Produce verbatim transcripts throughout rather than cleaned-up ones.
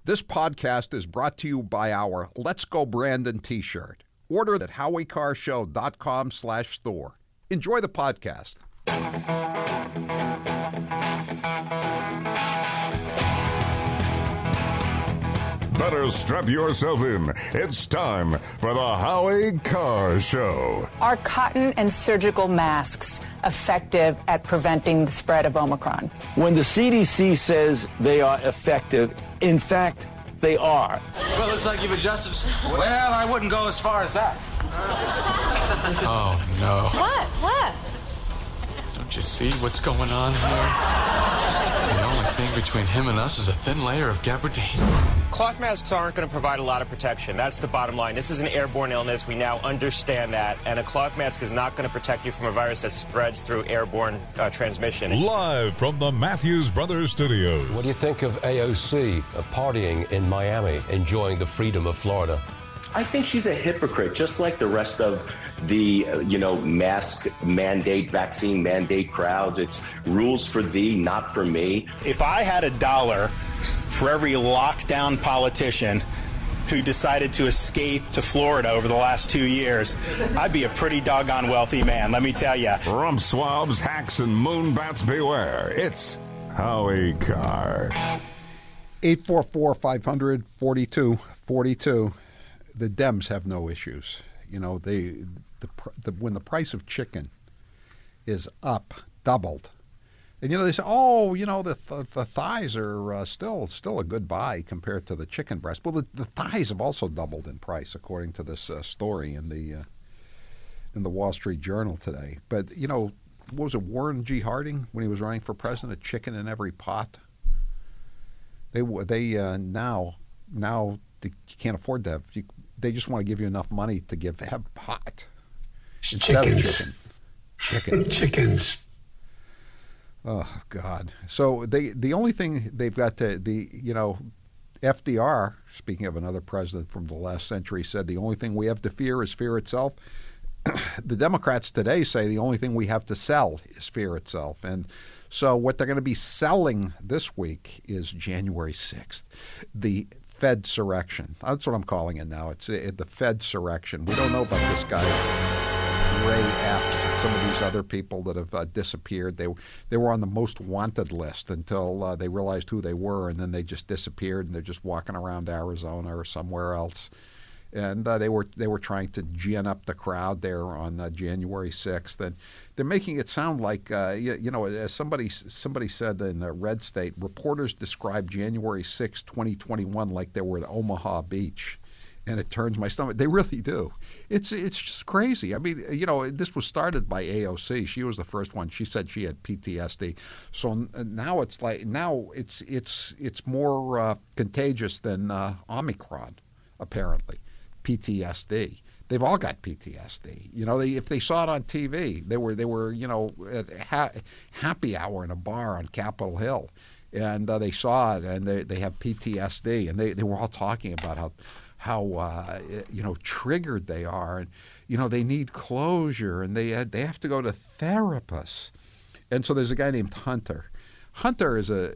This podcast is brought to you by our Let's Go Brandon t-shirt. Order at howiecarrshow.com slash store. Enjoy the podcast. Better strap yourself in. It's time for the Howie Carr Show. Are cotton and surgical masks effective at preventing the spread of Omicron? When the C D C says they are effective, in fact, they are. Well, looks like you've adjusted. Well, I wouldn't go as far as that. Oh, no. What? What? Don't you see what's going on here? The only thing between him and us is a thin layer of gabardine. Cloth masks aren't going to provide a lot of protection. That's the bottom line. This is an airborne illness. We now understand that. And a cloth mask is not going to protect you from a virus that spreads through airborne uh, transmission. Live from the Matthews Brothers Studios. What do you think of A O C, of partying in Miami, enjoying the freedom of Florida? I think she's a hypocrite, just like the rest of the, uh, you know, mask mandate, vaccine mandate crowds. It's rules for thee, not for me. If I had a dollar for every lockdown politician who decided to escape to Florida over the last two years, I'd be a pretty doggone wealthy man, let me tell you. Rump swabs, hacks, and moonbats beware. It's Howie Carr. eight four four, five hundred, forty-two forty-two. The Dems have no issues. You know, they the, the when the price of chicken is up, doubled, and you know they say, oh, you know the the, the thighs are uh, still still a good buy compared to the chicken breast. Well, the, the thighs have also doubled in price, according to this uh, story in the uh, in the Wall Street Journal today. But you know, what was it, Warren G. Harding when he was running for president? Chicken in every pot. They they uh, now now they, you can't afford to have. You, They just want to give you enough money to give have pot. Chickens. Chicken. Chicken. Chickens. Oh God. So they the only thing they've got to the you know, F D R, speaking of another president from the last century, said the only thing we have to fear is fear itself. The Democrats today say the only thing we have to sell is fear itself. And so what they're going to be selling this week is January sixth. The Fedsurrection. That's what I'm calling it now. It's uh, the Fedsurrection. We don't know about this guy, Ray Epps, and some of these other people that have uh, disappeared. They they were on the most wanted list until uh, they realized who they were, and then they just disappeared, and they're just walking around Arizona or somewhere else. And uh, they were they were trying to gin up the crowd there on uh, January sixth, and they're making it sound like uh, you, you know, as somebody somebody said in the Red State, reporters described January sixth, twenty twenty-one like they were at Omaha Beach, and it turns my stomach. They really do. It's it's just crazy. I mean, you know, this was started by A O C. She was the first one. She said she had P T S D. So now it's like now it's it's it's more uh, contagious than uh, Omicron, apparently. P T S D. They've all got P T S D. You know, they, if they saw it on T V, they were they were you know at ha- happy hour in a bar on Capitol Hill, and uh, they saw it and they, they have P T S D, and they, they were all talking about how how uh, you know triggered they are, and you know they need closure, and they they have to go to therapists, and so there's a guy named Hunter. Hunter is a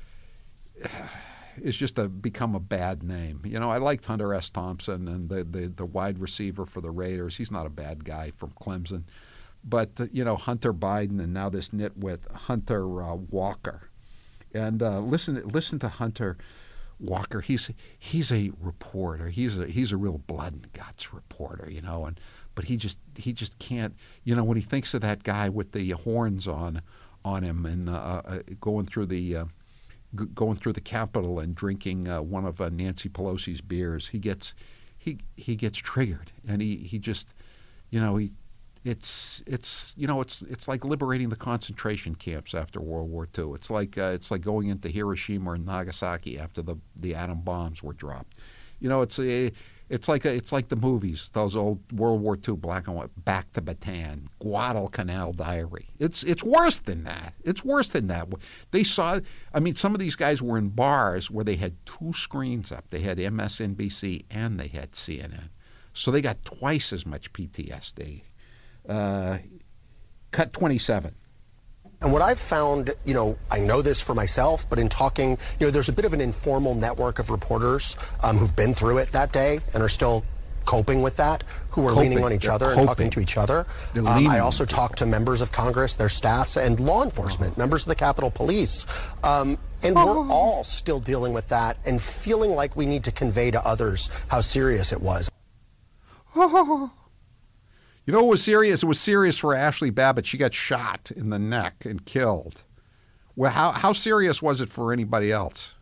is just a become a bad name. You know, I liked Hunter S. Thompson and the, the, the wide receiver for the Raiders. He's not a bad guy from Clemson. But, uh, you know, Hunter Biden and now this nitwit, Hunter uh, Walker. And uh, listen listen to Hunter Walker. He's he's a reporter. He's a he's a real blood and guts reporter, you know, and but he just he just can't, you know, when he thinks of that guy with the horns on on him and uh, uh, going through the uh, going through the Capitol and drinking uh, one of uh, Nancy Pelosi's beers, he gets he he gets triggered, and he, he just, you know, he it's it's you know it's it's like liberating the concentration camps after World War Two. It's like uh, it's like going into Hiroshima or Nagasaki after the the atom bombs were dropped. You know, it's a It's like a, it's like the movies, those old World War Two black and white, Back to Bataan, Guadalcanal Diary. It's it's worse than that. It's worse than that. They saw, I mean, some of these guys were in bars where they had two screens up. They had M S N B C and they had C N N. So they got twice as much P T S D. Uh, cut twenty-seven. And what I've found, you know, I know this for myself, but in talking, you know, there's a bit of an informal network of reporters um, who've been through it that day and are still coping with that, who are Coping. leaning on each They're other coping. and talking to each other. They're Um, leaning I on also people. talked to members of Congress, their staffs, and law enforcement, members of the Capitol Police. Um, and we're all still dealing with that and feeling like we need to convey to others how serious it was. You know what was serious? It was serious for Ashley Babbitt. She got shot in the neck and killed. Well, how, how serious was it for anybody else?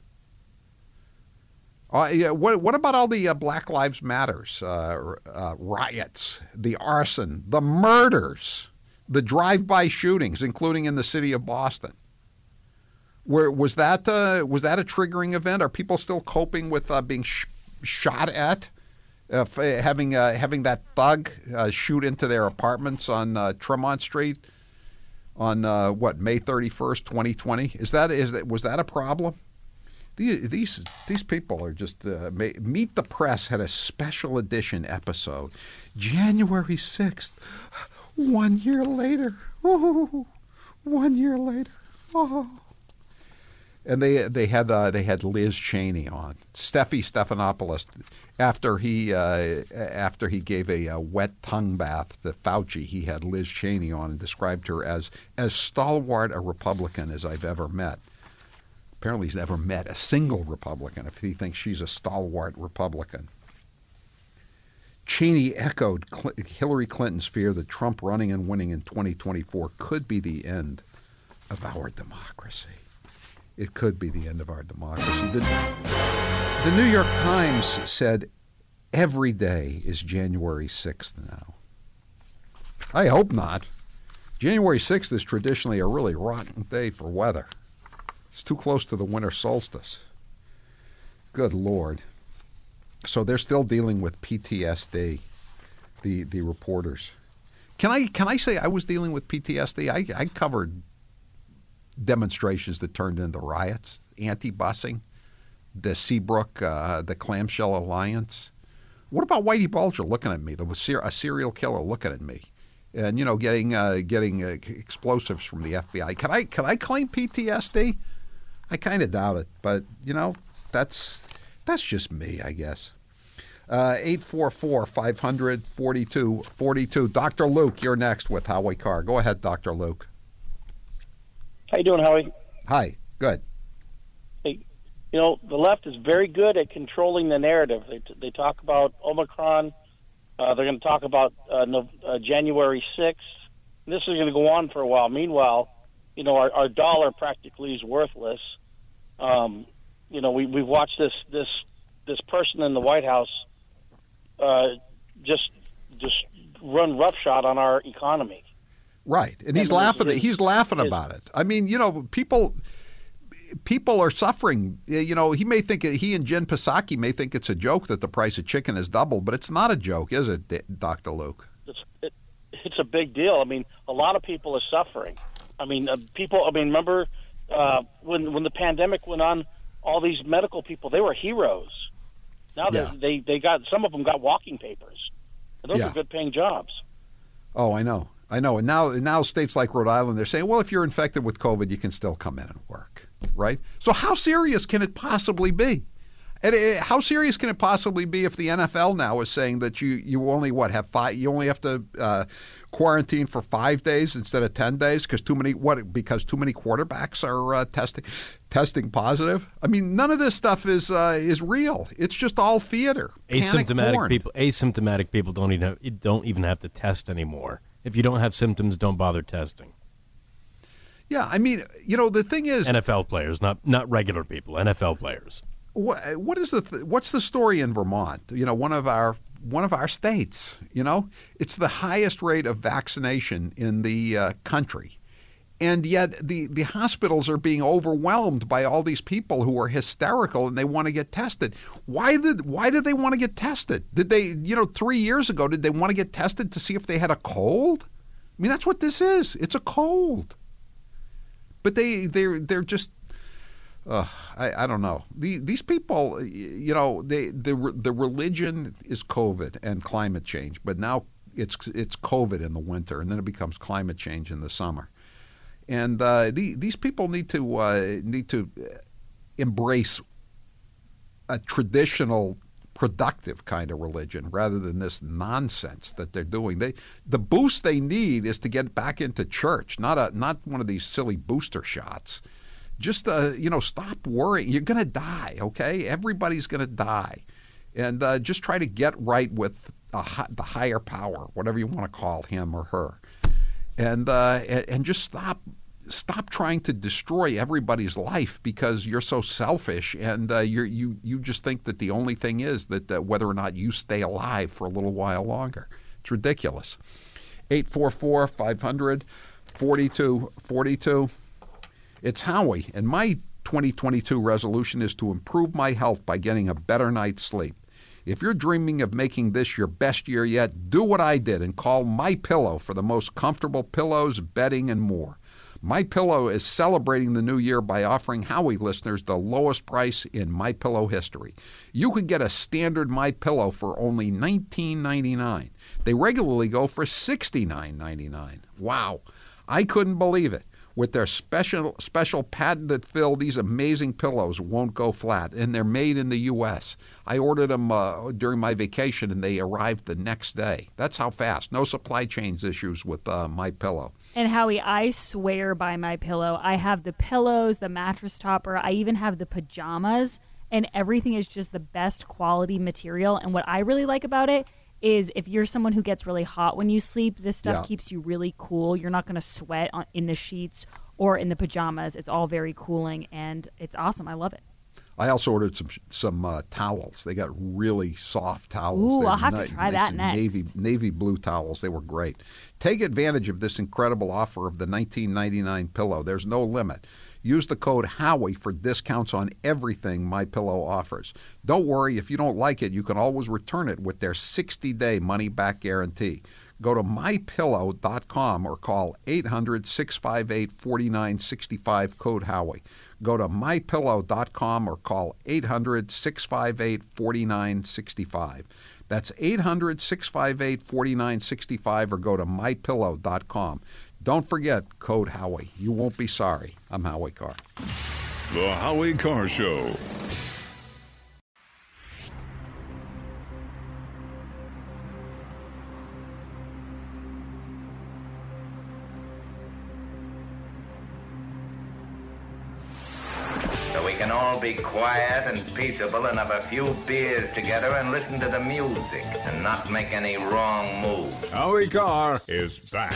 Uh, yeah, what, what about all the uh, Black Lives Matters uh, uh, riots, the arson, the murders, the drive-by shootings, including in the city of Boston? Where was that? Uh, was that a triggering event? Are people still coping with uh, being sh- shot at, uh, f- having uh, having that thug uh, shoot into their apartments on uh, Tremont Street on uh, what May thirty-first, twenty twenty? Is that is that was that a problem? These these, these people are just uh, Meet the Press had a special edition episode, January sixth, one year later. Oh, one year later. Oh. And they they had uh, they had Liz Cheney on, Steffi Stephanopoulos, after he uh, after he gave a, a wet tongue bath to Fauci. He had Liz Cheney on and described her as as stalwart a Republican as I've ever met. Apparently, he's never met a single Republican if he thinks she's a stalwart Republican. Cheney echoed Cl- Hillary Clinton's fear that Trump running and winning in twenty twenty-four could be the end of our democracy. It could be the end of our democracy. The, the New York Times said every day is January sixth now. I hope not. January sixth is traditionally a really rotten day for weather. It's too close to the winter solstice. Good Lord. So they're still dealing with P T S D, the the reporters. Can I can I say I was dealing with P T S D? I, I covered demonstrations that turned into riots, anti-busing, the Seabrook, uh, the Clamshell Alliance. What about Whitey Bulger looking at me, the a serial killer looking at me, and you know getting uh, getting uh, explosives from the F B I? Can I can I claim P T S D? I kind of doubt it, but you know that's that's just me, I guess. Uh, eight four four, five hundred, forty-two forty-two. Doctor Luke, you're next with Howie Carr. Go ahead, Doctor Luke. How you doing, Howie? Hi. Good. Hey, you know, the left is very good at controlling the narrative. They, they talk about Omicron. Uh, they're going to talk about uh, no, uh, January sixth. This is going to go on for a while. Meanwhile, you know, our, our dollar practically is worthless. Um, you know, we, we've watched this this this person in the White House uh, just just run roughshod on our economy. Right, and he's And laughing. his- He's laughing his- about it. I mean, you know, people people are suffering. You know, he may think he and Jen Psaki may think it's a joke that the price of chicken has doubled, but it's not a joke, is it, Doctor Luke? It's it, it's a big deal. I mean, a lot of people are suffering. I mean, uh, people. I mean, remember uh, when when the pandemic went on? All these medical people, they were heroes. Now Yeah. they, they they got some of them got walking papers. And those Yeah. are good paying jobs. Oh, I know, I know. And now, now states like Rhode Island, they're saying, well, if you're infected with COVID, you can still come in and work, right? So how serious can it possibly be? And uh, how serious can it possibly be if the N F L now is saying that you, you only what have five? You only have to uh, quarantine for five days instead of ten days because too many what? Because too many quarterbacks are uh, testing testing positive. I mean, none of this stuff is uh, is real. It's just all theater. Panic Asymptomatic porn. people, asymptomatic people don't even have, don't even have to test anymore. If you don't have symptoms, don't bother testing. Yeah, I mean, you know, the thing is, N F L players, not not regular people. N F L players. What what is the th- what's the story in Vermont? You know, one of our one of our states. You know, it's the highest rate of vaccination in the uh, country, and yet the the hospitals are being overwhelmed by all these people who are hysterical and they want to get tested. Why did why did they want to get tested? Did they you know three years ago did they want to get tested to see if they had a cold? I mean, that's what this is. It's a cold, but they they're they're just. Uh, I, I don't know. The, these people, you know, they the the religion is COVID and climate change, but now it's it's COVID in the winter, and then it becomes climate change in the summer. And uh, the, these people need to uh, need to embrace a traditional, productive kind of religion rather than this nonsense that they're doing. They the boost they need is to get back into church, not a not one of these silly booster shots. Just uh, you know, stop worrying. You're going to die, okay? Everybody's going to die, and uh, just try to get right with a, the higher power, whatever you want to call him or her, and uh, and just stop. Stop trying to destroy everybody's life because you're so selfish, and uh, you're, you you just think that the only thing is that uh, whether or not you stay alive for a little while longer. It's ridiculous. eight four four, five hundred, forty-two forty-two. It's Howie, and my twenty twenty-two resolution is to improve my health by getting a better night's sleep. If you're dreaming of making this your best year yet, do what I did and call MyPillow for the most comfortable pillows, bedding, and more. MyPillow is celebrating the new year by offering Howie listeners the lowest price in MyPillow history. You can get a standard MyPillow for only nineteen ninety-nine dollars. They regularly go for sixty-nine ninety-nine. Wow, I couldn't believe it. With their special special patented fill, these amazing pillows won't go flat, and they're made in the U S I ordered them uh, during my vacation, and they arrived the next day. That's how fast. No supply chain issues with uh, MyPillow. And Howie, I swear by MyPillow. I have the pillows, the mattress topper. I even have the pajamas, and everything is just the best quality material. And what I really like about it is if you're someone who gets really hot when you sleep, this stuff Yeah. keeps you really cool. You're not going to sweat on, in the sheets or in the pajamas. It's all very cooling, and it's awesome. I love it. I also ordered some some uh, towels. They got really soft towels. Ooh, They're I'll have to ni- try nice that next. Navy navy blue towels. They were great. Take advantage of this incredible offer of the nineteen ninety-nine pillow. There's no limit. Use the code Howie for discounts on everything MyPillow offers. Don't worry, if you don't like it, you can always return it with their sixty-day money-back guarantee. Go to my pillow dot com or call eight hundred, six five eight, four nine six five, code Howie. Go to my pillow dot com or call eight hundred, six five eight, four nine six five. That's eight hundred, six five eight, four nine six five or go to my pillow dot com. Don't forget code Howie. You won't be sorry. I'm Howie Carr. The Howie Carr Show. So we can all be quiet and peaceable and have a few beers together and listen to the music and not make any wrong moves. Howie Carr is back.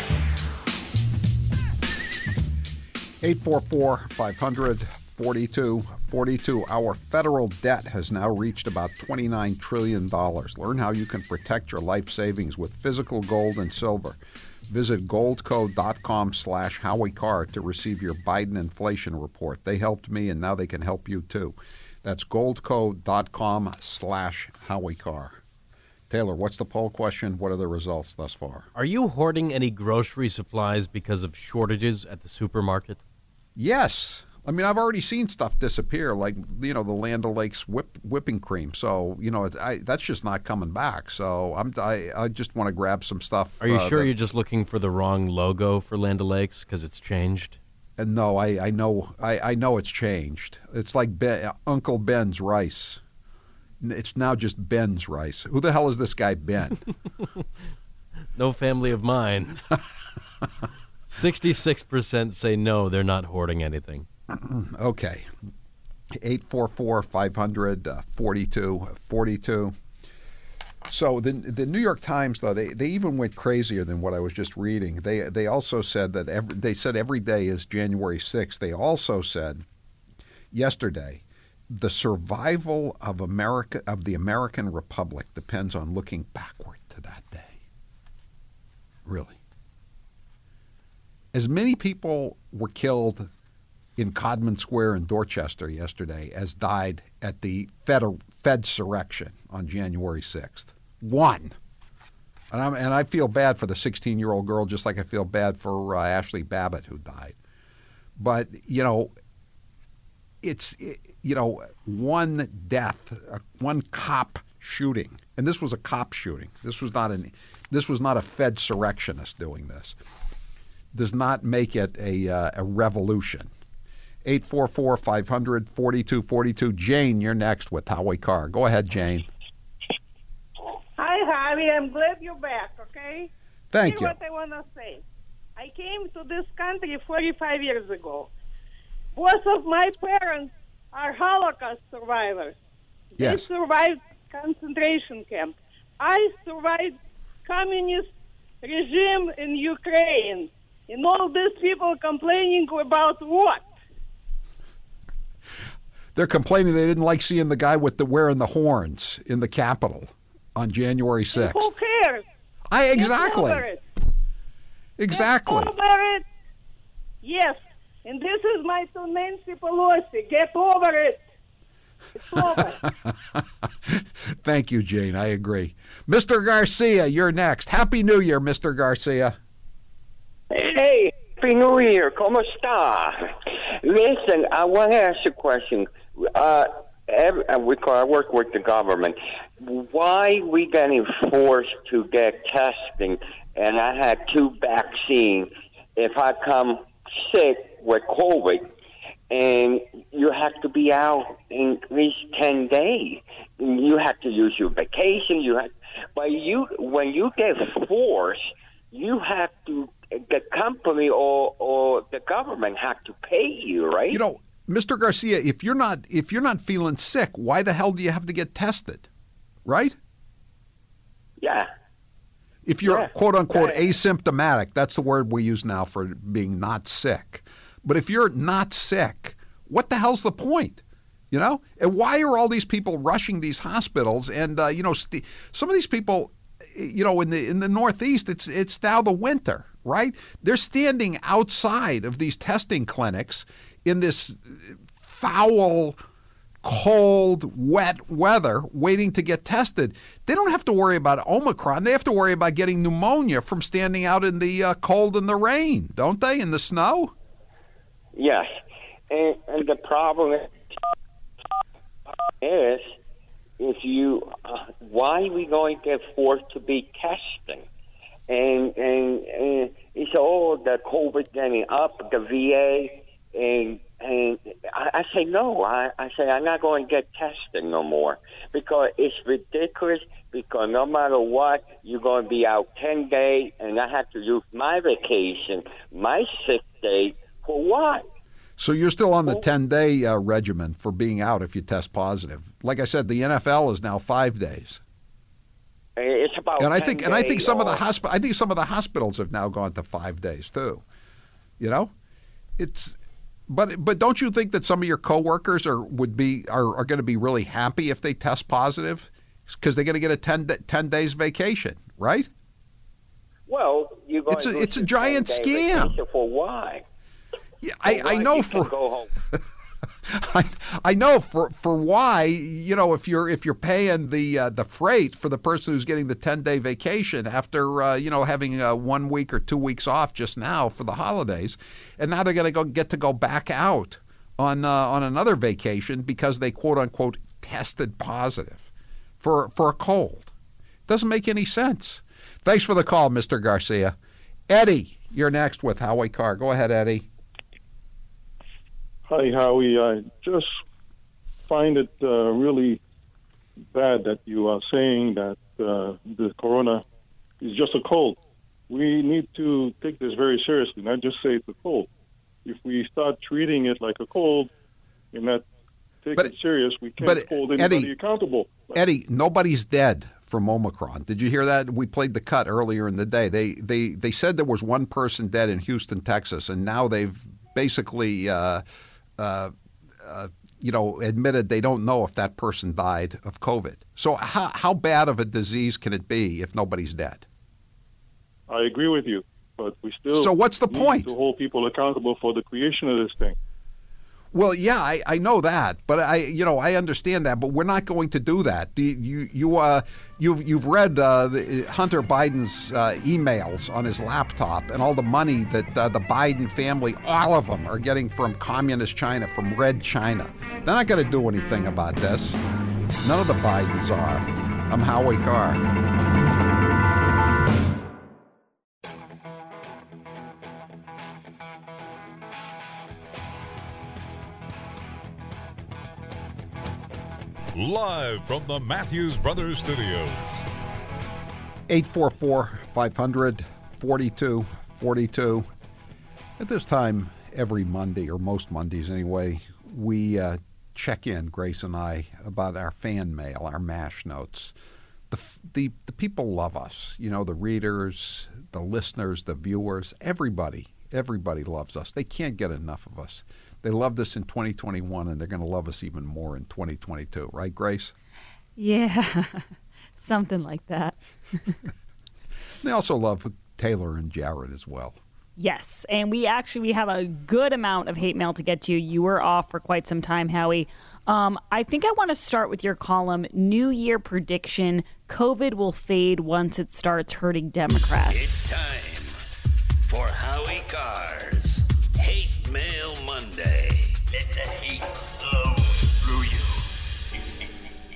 eight four four, five hundred, forty-two forty-two. Our federal debt has now reached about twenty-nine trillion dollars. Learn how you can protect your life savings with physical gold and silver. Visit goldco dot com slash Howie Carr to receive your Biden inflation report. They helped me, and now they can help you too. That's goldco dot com slash Howie Carr. Taylor, what's the poll question? What are the results thus far? Are you hoarding any grocery supplies because of shortages at the supermarket? Yes. I mean, I've already seen stuff disappear, like, you know, the Land O'Lakes whip, whipping cream. So, you know, it, I, that's just not coming back. So I'm, I, I just want to grab some stuff. Are you uh, sure that, you're just looking for the wrong logo for Land O'Lakes because it's changed? And no, I, I know I, I know it's changed. It's like ben, Uncle Ben's rice. It's now just Ben's rice. Who the hell is this guy Ben? No family of mine. sixty-six percent say no, they're not hoarding anything. Okay. eight four four, five hundred, forty-two forty-two. So the the New York Times, though, they, they even went crazier than what I was just reading. They they also said that every, they said every day is January sixth. They also said yesterday the survival of America of the American Republic depends on looking backward to that day. Really. As many people were killed in Codman Square in Dorchester yesterday as died at the Fed Fedsurrection on January sixth. One. And, I'm, and I feel bad for the sixteen-year-old girl, just like I feel bad for uh, Ashley Babbitt, who died. But, you know, it's, it, you know, one death, uh, one cop shooting. And this was a cop shooting. This was not an, this was not a Fedsurrectionist doing this. does not make it a, uh, a revolution. eight four four, five hundred, forty-two forty-two. Jane, you're next with Howie Carr. Go ahead, Jane. Hi, Howie. I'm glad you're back, okay? Thank Here's you. what I want to say. I came to this country forty-five years ago. Both of my parents are Holocaust survivors. Yes. They survived concentration camp. I survived communist regime in Ukraine. And all these people complaining about what? They're complaining they didn't like seeing the guy with the wearing the horns in the Capitol on January sixth. Who cares? I Get exactly. over it. Exactly. Get over it. Yes. And this is my to Nancy Pelosi. Get over it. It's over. Thank you, Jane. I agree. Mister Garcia, you're next. Happy New Year, Mister Garcia. Hey, Happy New Year. ¿Cómo está? Listen, I want to ask you a question. Uh, every, I work with the government. Why we getting forced to get testing? And I had two vaccines. If I come sick with COVID, and you have to be out in at least ten days. You have to use your vacation. You have, but you when you get forced, you have to. The company or or the government have to pay you, right? You know, Mister Garcia, if you're not if you're not feeling sick, why the hell do you have to get tested? Right? Yeah. If you're yeah. quote unquote yeah. asymptomatic, that's the word we use now for being not sick. But if you're not sick, what the hell's the point? You know? And why are all these people rushing these hospitals? And uh, you know, st- some of these people, you know, in the in the Northeast, it's it's now the winter, right? They're standing outside of these testing clinics in this foul, cold, wet weather waiting to get tested. They don't have to worry about Omicron. They have to worry about getting pneumonia from standing out in the uh, cold and the rain, don't they, in the snow? Yes. And, and the problem is, if you, uh, why are we going to get forced to be testing? And, and, and it's all the COVID getting up, the V A, and And I, I say no. I, I say I'm not going to get tested no more because it's ridiculous. Because no matter what, you're going to be out ten days, and I have to use my vacation, my sick day for what? So you're still on the ten-day uh, regimen for being out if you test positive. Like I said, the N F L is now five days. It's about and I think and I think some of the hosp- hosp- I think some of the hospitals have now gone to five days too. You know, it's. But but don't you think that some of your coworkers are would be are, are going to be really happy if they test positive because they're going to get a ten, ten days vacation, right? Well, you're going it's a to it's a giant scam. For why? Yeah, I, I know for go home. I, I know for, for why, you know, if you're if you're paying the uh, the freight for the person who's getting the ten-day vacation after, uh, you know, having uh, one week or two weeks off just now for the holidays, and now they're going to go get to go back out on uh, on another vacation because they, quote, unquote, tested positive for, for a cold. Doesn't make any sense. Thanks for the call, Mister Garcia. Eddie, you're next with Howie Carr. Go ahead, Eddie. Hi, Howie. I just find it uh, really bad that you are saying that uh, the corona is just a cold. We need to take this very seriously, not just say it's a cold. If we start treating it like a cold and not take But- it serious, we can't but, hold anybody Eddie- accountable. Eddie, nobody's dead from Omicron. Did you hear that? We played the cut earlier in the day. They they they said there was one person dead in Houston, Texas, and now they've basically, uh, uh, uh, you know, admitted they don't know if that person died of COVID. So how how bad of a disease can it be if nobody's dead? I agree with you, but we still So what's the need point? to hold people accountable for the creation of this thing. Well, yeah, I, I know that, but I, you know, I understand that, but we're not going to do that. Do you, you, you uh, you've you've read uh, the, Hunter Biden's uh, emails on his laptop and all the money that uh, the Biden family, all of them, are getting from communist China, from Red China. They're not going to do anything about this. None of the Bidens are. I'm Howie Carr. live from the Matthews Brothers Studios. eight four four, five hundred, forty-two forty-two. At this time, every Monday, or most Mondays anyway, we uh, check in, Grace and I, about our fan mail, our MASH notes. The, the, the people love us. You know, the readers, the listeners, the viewers, everybody, everybody loves us. They can't get enough of us. They loved us in twenty twenty-one, and they're going to love us even more in twenty twenty-two. Right, Grace? Yeah, something like that. They also love Taylor and Jared as well. Yes, and we actually we have a good amount of hate mail to get to. You were off for quite some time, Howie. Um, I think I want to start with your column, New Year Prediction, COVID will fade once it starts hurting Democrats. It's time for Howie Carr's Hate Mail Monday. Let the hate flow through you.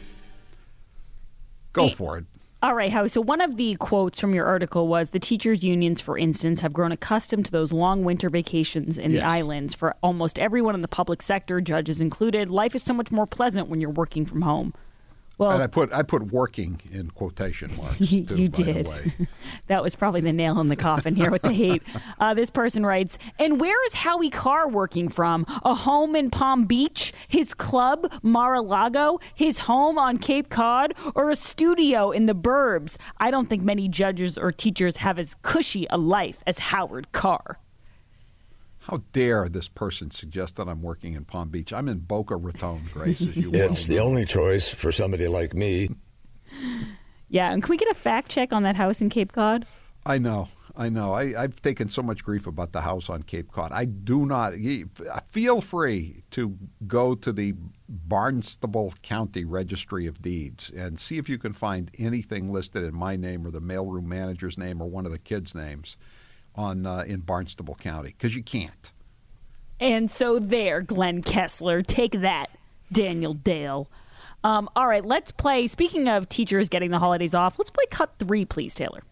Go Hey. for it. All right, Howie. So one of the quotes from your article was the teachers' unions, for instance, have grown accustomed to those long winter vacations in Yes. the islands. For almost everyone in the public sector, judges included, life is so much more pleasant when you're working from home. Well, And I put I put working in quotation marks, you too, by did. the way. That was probably the nail in the coffin here with the hate. Uh, this person writes, and where is Howie Carr working from? A home in Palm Beach? His club, Mar-a-Lago? His home on Cape Cod? Or a studio in the burbs? I don't think many judges or teachers have as cushy a life as Howard Carr. How dare this person suggest that I'm working in Palm Beach? I'm in Boca Raton, Grace, as you well It's the know. only choice for somebody like me. Yeah, and can we get a fact check on that house in Cape Cod? I know. I know. I, I've taken so much grief about the house on Cape Cod. I do not. Feel free to go to the Barnstable County Registry of Deeds and see if you can find anything listed in my name or the mailroom manager's name or one of the kids' names on uh, in Barnstable County, because you can't. And so there, Glenn Kessler. Take that, Daniel Dale. Um, all right, let's play. Speaking of teachers getting the holidays off, let's play cut three, please, Taylor.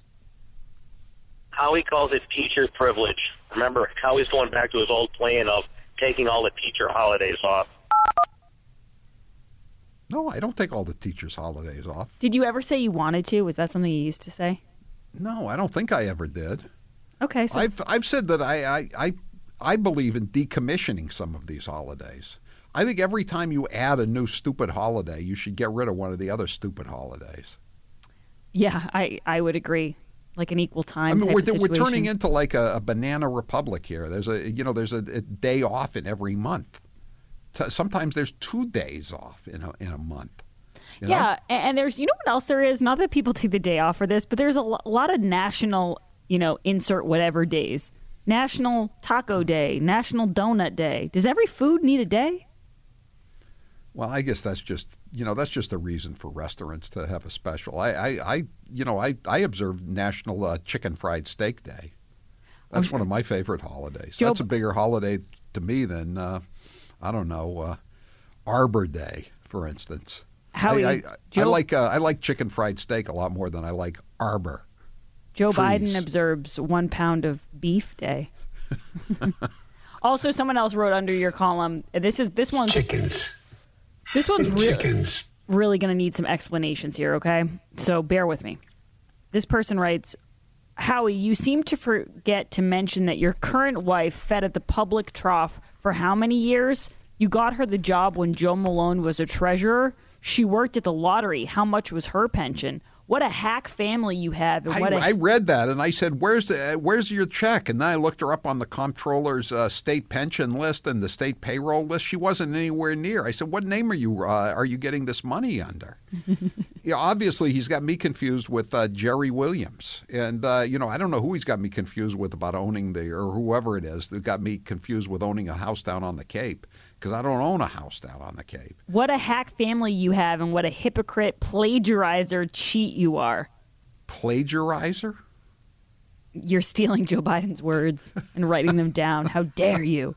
Howie calls it teacher privilege. Remember, Howie's going back to his old plan of taking all the teacher holidays off. No, I don't take all the teachers' holidays off. Did you ever say you wanted to? Was that something you used to say? No, I don't think I ever did. Okay, so I've I've said that I, I, I, I believe in decommissioning some of these holidays. I think every time you add a new stupid holiday, you should get rid of one of the other stupid holidays. yeah, I, I would agree. Like an equal time. I mean, type we're, of we're turning situation. into like a, a banana republic here. There's a you know there's a, a day off in every month. T- Sometimes there's two days off in a in a month. You know? Yeah, a- and there's, you know what else there is? Not that people take the day off for this, but there's a lo- lot of national, you know, insert whatever days. National Taco Day, National Donut Day. Does every food need a day? Well, I guess that's just you know that's just a reason for restaurants to have a special. I, I, I you know I, I observe National uh, Chicken Fried Steak Day. That's Okay. one of my favorite holidays. Joe- That's a bigger holiday to me than uh, I don't know uh, Arbor Day, for instance. Howie, I, I, I Joe- like uh, I like chicken fried steak a lot more than I like Arbor. Joe Trees. Biden observes one pound of beef day. Also, someone else wrote under your column. This is this one's Chickens. This one's really, Chickens. really going to need some explanations here, okay? So bear with me. This person writes, Howie, you seem to forget to mention that your current wife fed at the public trough for how many years? You got her the job when Joe Malone was a treasurer. She worked at the lottery. How much was her pension? What a hack family you have. And I, what a- I read that and I said, "Where's the, where's your check?" And then I looked her up on the comptroller's uh, state pension list and the state payroll list. She wasn't anywhere near. I said, "What name are you uh, are you getting this money under?" Yeah, obviously he's got me confused with uh, Jerry Williams, and uh, you know I don't know who he's got me confused with about owning the or whoever it is that got me confused with owning a house down on the Cape, because I don't own a house down on the Cape. what a hack family you have, and what a hypocrite, plagiarizer, cheat you are. Plagiarizer? You're stealing Joe Biden's words and writing them down. How dare you?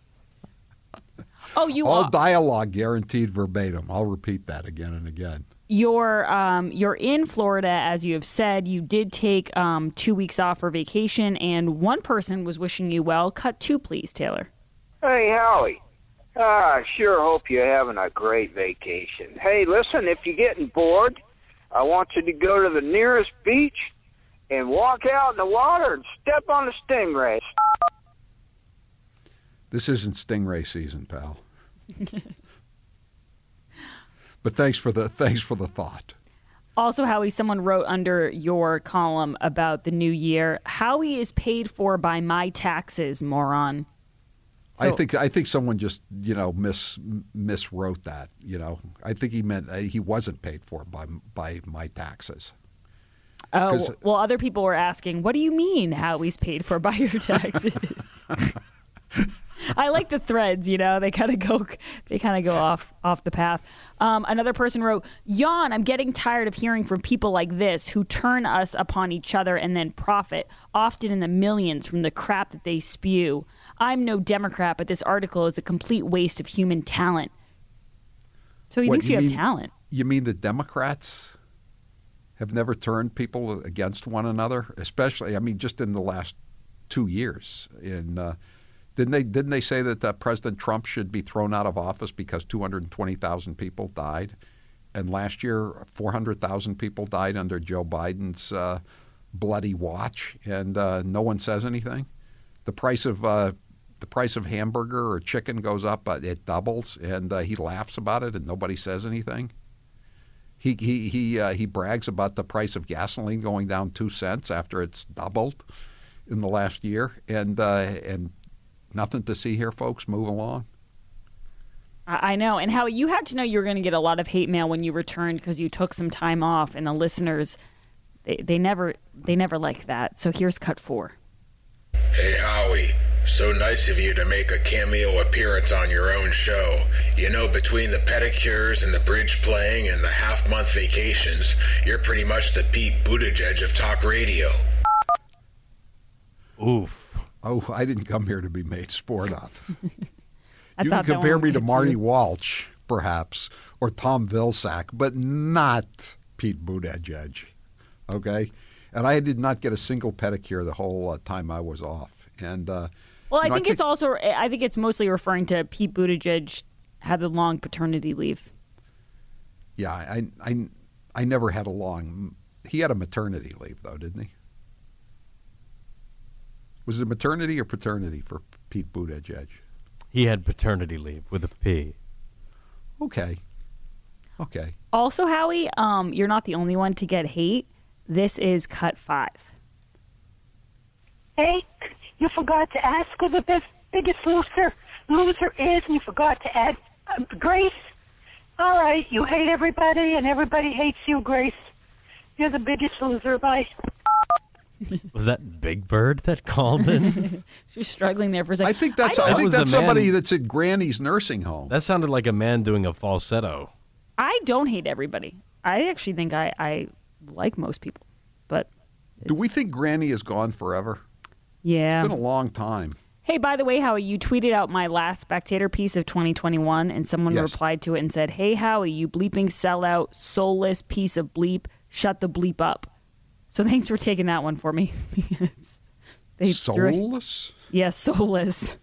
Oh, you All are. dialogue guaranteed verbatim. I'll repeat that again and again. You're um, you're in Florida, as you have said. You did take um, two weeks off for vacation, and one person was wishing you well. Cut two, please, Taylor. Hey, Howie. Ah, I sure hope you're having a great vacation. Hey, listen, if you're getting bored, I want you to go to the nearest beach and walk out in the water and step on the stingray. This isn't stingray season, pal. But thanks for the thanks for the thought. Also, Howie, someone wrote under your column about the new year, Howie is paid for by my taxes, moron. So, I think I think someone just, you know, mis miswrote that, you know. I think he meant uh, he wasn't paid for by by my taxes. Oh, well, other people were asking, what do you mean Howie's paid for by your taxes? I like the threads, you know, they kind of go, they kind of go off, off the path. Um, another person wrote, yawn, I'm getting tired of hearing from people like this who turn us upon each other and then profit, often in the millions from the crap that they spew. I'm no Democrat, but this article is a complete waste of human talent. So he What, thinks you, you have mean, talent. You mean the Democrats have never turned people against one another, especially, I mean, just in the last two years. In uh, didn't they didn't they say that uh, President Trump should be thrown out of office because two hundred twenty thousand people died, and last year four hundred thousand people died under Joe Biden's uh, bloody watch, and uh, no one says anything. The price of uh, the price of hamburger or chicken goes up, uh, it doubles, and uh, he laughs about it, and nobody says anything. He he he uh, he brags about the price of gasoline going down two cents after it's doubled in the last year, and uh, and nothing to see here, folks. Move along. I know. And Howie, you had to know you were going to get a lot of hate mail when you returned because you took some time off, and the listeners, they, they never they never like that. So here's cut four. Hey, Howie. So nice of you to make a cameo appearance on your own show. You know, between the pedicures and the bridge playing and the half-month vacations, you're pretty much the Pete Buttigieg of talk radio. Oof. Oh, I didn't come here to be made sport of. I You thought can that compare one me would to hit Marty you. Walsh, perhaps, or Tom Vilsack, but not Pete Buttigieg, okay? And I did not get a single pedicure the whole uh, time I was off. And uh, Well, I you know, think it's also, I think it's mostly referring to Pete Buttigieg had the long paternity leave. Yeah, I, I, I never had a long. He had a maternity leave, though, didn't he? Was it maternity or paternity for Pete Buttigieg? He had paternity leave with a P. Okay. Okay. Also, Howie, um, you're not the only one to get hate. This is cut five. Hey, you forgot to ask who the best, biggest loser loser is, and you forgot to add uh, Grace. All right, you hate everybody, and everybody hates you, Grace. You're the biggest loser. Bye. Was that Big Bird that called in? She was struggling there for a second. I think that's I I, don't- think was a that's somebody man- that's at Granny's nursing home. That sounded like a man doing a falsetto. I don't hate everybody. I actually think I, I like most people. But Do we think Granny is gone forever? yeah. It's been a long time. Hey, by the way, Howie, you tweeted out my last Spectator piece of twenty twenty-one, and someone Yes. replied to it and said, hey, Howie, you bleeping sellout, soulless piece of bleep, shut the bleep up. So thanks for taking that one for me. They threw it- Soulless? Yes, soulless.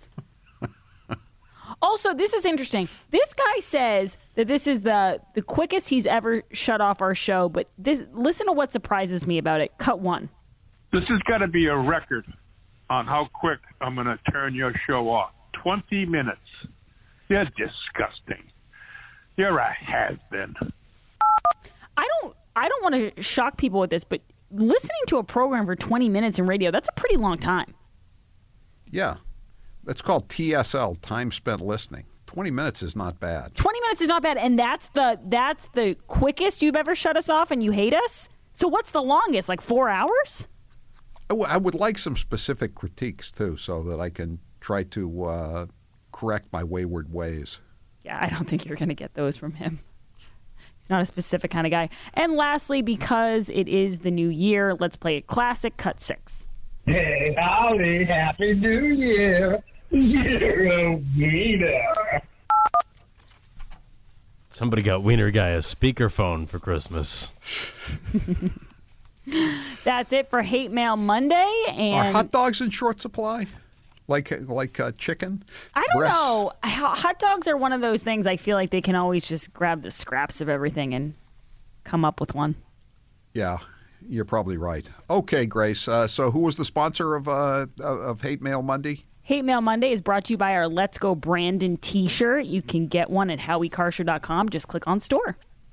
Also, this is interesting. This guy says that this is the, the quickest he's ever shut off our show, but this listen to what surprises me about it. Cut one. This has got to be a record on how quick I'm going to turn your show off. twenty minutes. You're disgusting. You're a has-been. I don't I don't want to shock people with this, but listening to a program for twenty minutes in radio, that's a pretty long time. Yeah. That's called T S L, time spent listening. twenty minutes is not bad. twenty minutes is not bad, and that's the that's the quickest you've ever shut us off and you hate us? So what's the longest? Like four hours? I, w- I would like some specific critiques, too, so that I can try to uh, correct my wayward ways. Yeah, I don't think you're going to get those from him. He's not a specific kind of guy. And lastly, because it is the new year, let's play a classic, cut six. Hey, howdy, happy new year. You're a wiener. Somebody got Wiener Guy a speakerphone for Christmas. That's it for Hate Mail Monday. Are And hot dogs in short supply? Like like uh, chicken? I don't breasts? know. Ho- Hot dogs are one of those things I feel like they can always just grab the scraps of everything and come up with one. Yeah, you're probably right. Okay, Grace. Uh, so who was the sponsor of uh, of Hate Mail Monday? Hate Mail Monday is brought to you by our Let's Go Brandon t-shirt. You can get one at howie car show dot com. Just click on store.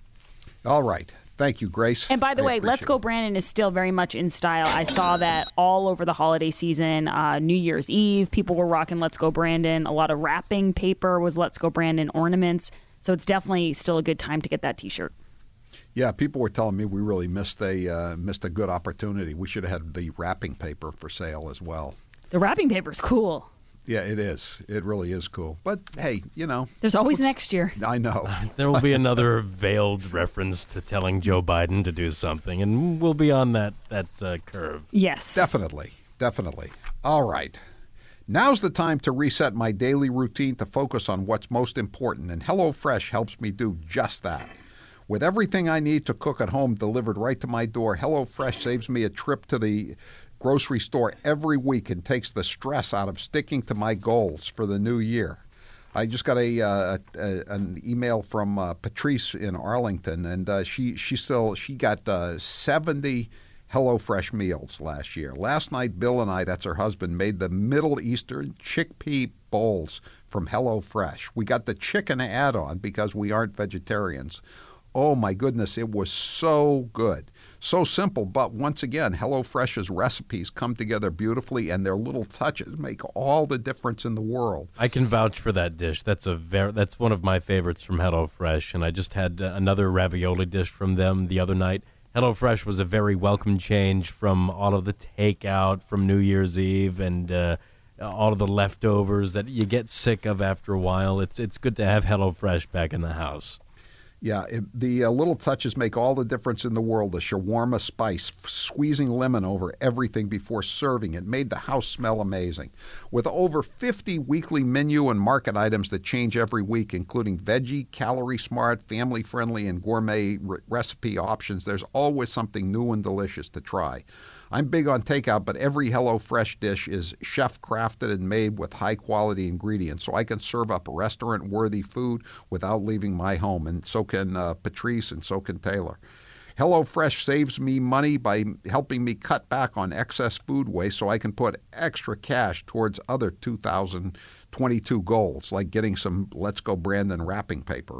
All right. Thank you, Grace. And by the I way, Let's appreciate Go Brandon is still very much in style. I saw that all over the holiday season. Uh, New Year's Eve, people were rocking Let's Go Brandon. A lot of wrapping paper was Let's Go Brandon ornaments. So it's definitely still a good time to get that t-shirt. Yeah, people were telling me we really missed a uh, missed a good opportunity. We should have had the wrapping paper for sale as well. The wrapping paper is cool. Yeah, it is. It really is cool. But hey, you know, there's always next year. I know. There will be another veiled reference to telling Joe Biden to do something, and we'll be on that that uh, curve. Yes, definitely, definitely. All right. Now's the time to reset my daily routine to focus on what's most important, and HelloFresh helps me do just that. With everything I need to cook at home delivered right to my door, HelloFresh saves me a trip to the grocery store every week and takes the stress out of sticking to my goals for the new year. I just got a, uh, a an email from uh, Patrice in Arlington, and uh, she she still she got uh, seventy HelloFresh meals last year. Last night, Bill and I, that's her husband, made the Middle Eastern chickpea bowls from HelloFresh. We got the chicken add-on because we aren't vegetarians. Oh, my goodness, it was so good. So simple, but once again, HelloFresh's recipes come together beautifully, and their little touches make all the difference in the world. I can vouch for that dish. That's a very, that's one of my favorites from HelloFresh, and I just had uh, another ravioli dish from them the other night. HelloFresh was a very welcome change from all of the takeout from New Year's Eve and uh, all of the leftovers that you get sick of after a while. It's it's good to have HelloFresh back in the house. Yeah, it, the uh, little touches make all the difference in the world. The shawarma spice, f- squeezing lemon over everything before serving it made the house smell amazing. With over fifty weekly menu and market items that change every week, including veggie, calorie-smart, family-friendly, and gourmet re- recipe options, there's always something new and delicious to try. I'm big on takeout, but every HelloFresh dish is chef-crafted and made with high-quality ingredients, so I can serve up restaurant-worthy food without leaving my home, and so can uh, Patrice and so can Taylor. HelloFresh saves me money by helping me cut back on excess food waste so I can put extra cash towards other two thousand twenty-two goals, like getting some Let's Go Brandon wrapping paper.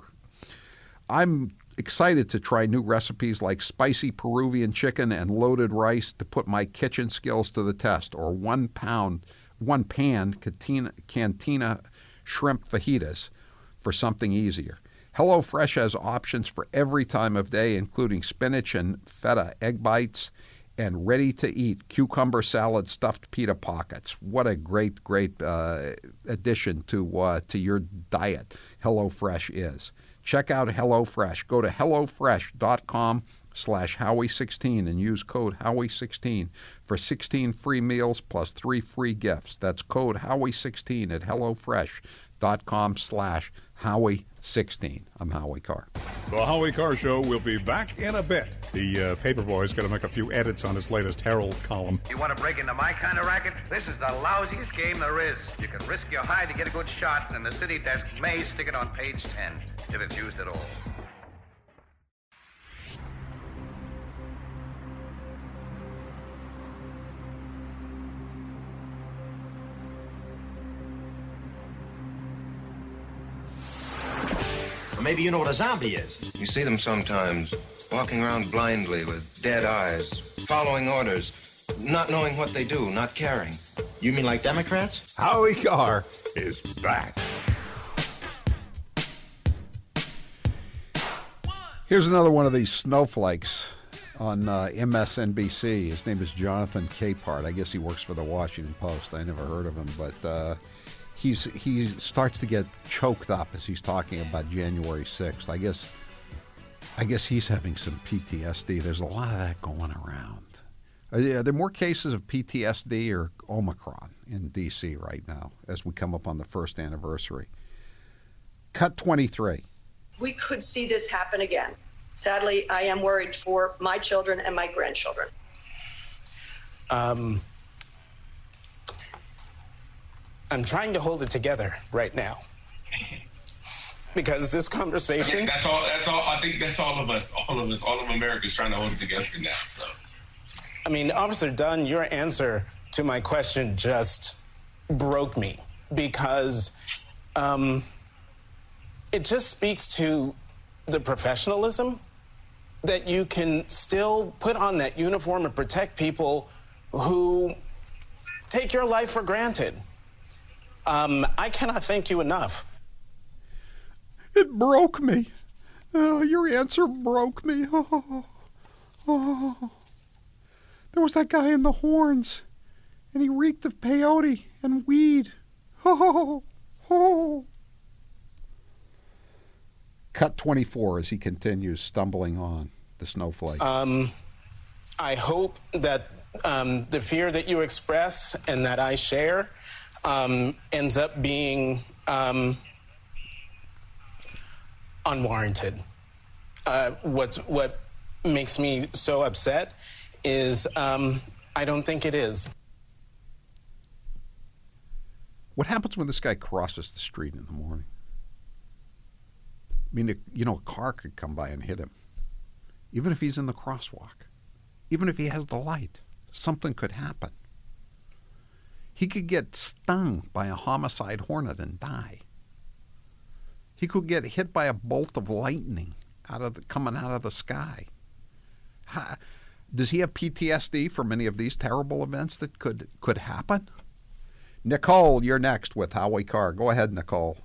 I'm excited to try new recipes like spicy Peruvian chicken and loaded rice to put my kitchen skills to the test, or one pound, one pan cantina, cantina shrimp fajitas for something easier. HelloFresh has options for every time of day, including spinach and feta egg bites and ready-to-eat cucumber salad stuffed pita pockets. What a great, great uh, addition to uh, to your diet HelloFresh is. Check out HelloFresh. Go to HelloFresh.com slash Howie sixteen and use code Howie sixteen for sixteen free meals plus three free gifts. That's code Howie sixteen at HelloFresh.com slash Howie sixteen. I'm Howie Carr. The Howie Carr Show will be back in a bit. The uh, Paperboy's going to make a few edits on his latest Herald column. You want to break into my kind of racket? This is the lousiest game there is. You can risk your hide to get a good shot, and the city desk may stick it on page ten, if it's used at all. Maybe you know what a zombie is. You see them sometimes, walking around blindly with dead eyes, following orders, not knowing what they do, not caring. You mean like Democrats? Howie Carr is back. Here's another one of these snowflakes on uh, M S N B C. His name is Jonathan Capehart. I guess he works for the Washington Post. I never heard of him, but uh, he's he starts to get choked up as he's talking about January sixth. I guess I guess he's having some P T S D. There's a lot of that going around. Are there, are there more cases of P T S D or Omicron in D C right now as we come up on the first anniversary? Cut twenty-three. We could see this happen again. Sadly, I am worried for my children and my grandchildren. Um, I'm trying to hold it together right now. Because this conversation... I think that's all, that's all, I think that's all of us. All of us. All of America is trying to hold it together now, so... I mean, Officer Dunn, your answer to my question just broke me. Because um, it just speaks to the professionalism that you can still put on that uniform and protect people who take your life for granted. Um, I cannot thank you enough. It broke me. Oh, your answer broke me. Oh, oh. There was that guy in the horns, and he reeked of peyote and weed. Oh, oh. Cut twenty-four as he continues stumbling on the snowflake. Um, I hope that um, the fear that you express and that I share um, ends up being um, unwarranted. Uh, what's what makes me so upset is um, I don't think it is. What happens when this guy crosses the street in the morning? I mean, you know, a car could come by and hit him. Even if he's in the crosswalk. Even if he has the light. Something could happen. He could get stung by a homicide hornet and die. He could get hit by a bolt of lightning out of the, coming out of the sky. How, does he have P T S D from any of these terrible events that could, could happen? Nicole, you're next with Howie Carr. Go ahead, Nicole.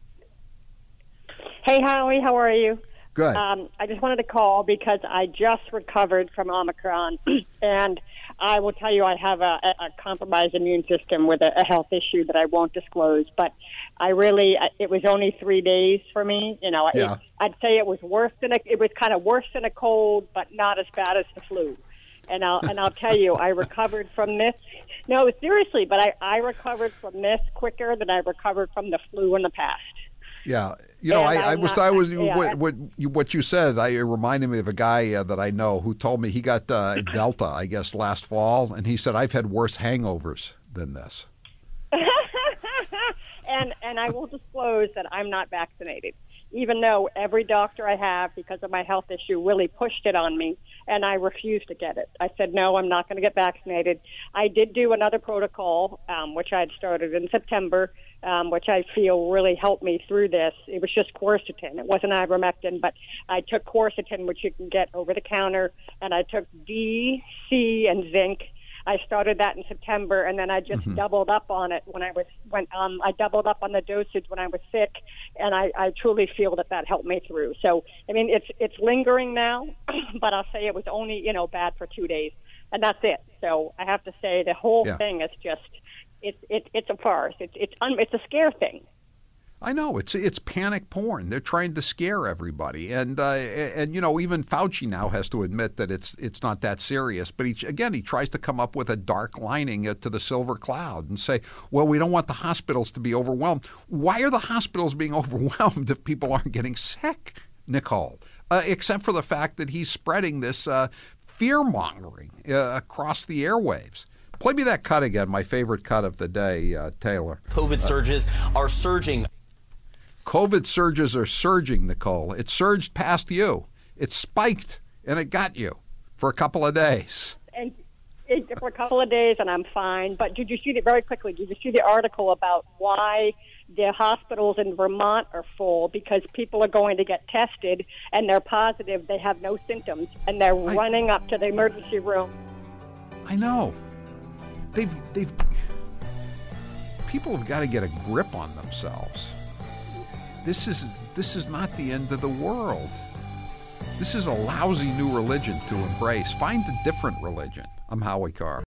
Hey, Howie, how are you? Good. Um, I just wanted to call because I just recovered from Omicron, and I will tell you I have a, a compromised immune system with a, a health issue that I won't disclose, but I really, it was only three days for me. You know, yeah. it, I'd say it was worse than a, it was kind of worse than a cold, but not as bad as the flu. And I'll, and I'll tell you, I recovered from this. No, seriously, but I, I recovered from this quicker than I recovered from the flu in the past. Yeah, you know, And I, I I'm was, not- I was, yeah, I- what, what you, what you said, I it reminded me of a guy uh, that I know who told me he got uh, Delta, I guess, last fall, and he said, I've had worse hangovers than this. and and I will disclose that I'm not vaccinated, even though every doctor I have, because of my health issue, really pushed it on me, and I refused to get it. I said, no, I'm not going to get vaccinated. I did do another protocol, um, which I had started in September, um, which I feel really helped me through this. It was just quercetin. It wasn't ivermectin, but I took quercetin, which you can get over the counter, and I took D, C, and zinc. I started that in September, and then I just Mhm. doubled up on it when I was when um, I doubled up on the dosage when I was sick, and I, I truly feel that that helped me through. So, I mean, it's it's lingering now, but I'll say it was only you know bad for two days, and that's it. So I have to say the whole Yeah. thing is just it's it, it's a farce. It's it's un, it's a scare thing. I know it's it's panic porn. They're trying to scare everybody, and uh, and you know even Fauci now has to admit that it's it's not that serious. But he, again, he tries to come up with a dark lining uh, to the silver cloud and say, well, we don't want the hospitals to be overwhelmed. Why are the hospitals being overwhelmed if people aren't getting sick, Nicole? Uh, except for the fact that he's spreading this uh, fear mongering uh, across the airwaves. Play me that cut again, my favorite cut of the day, uh, Taylor. COVID surges are surging. COVID surges are surging, Nicole. It surged past you. It spiked, and it got you for a couple of days. And it, for a couple of days, and I'm fine. But did you see the very quickly? Did you see the article about why the hospitals in Vermont are full? Because people are going to get tested, and they're positive. They have no symptoms, and they're I, running up to the emergency room. I know. They've they've people have got to get a grip on themselves. This is this is not the end of the world. This is a lousy new religion to embrace. Find a different religion. I'm Howie Carr.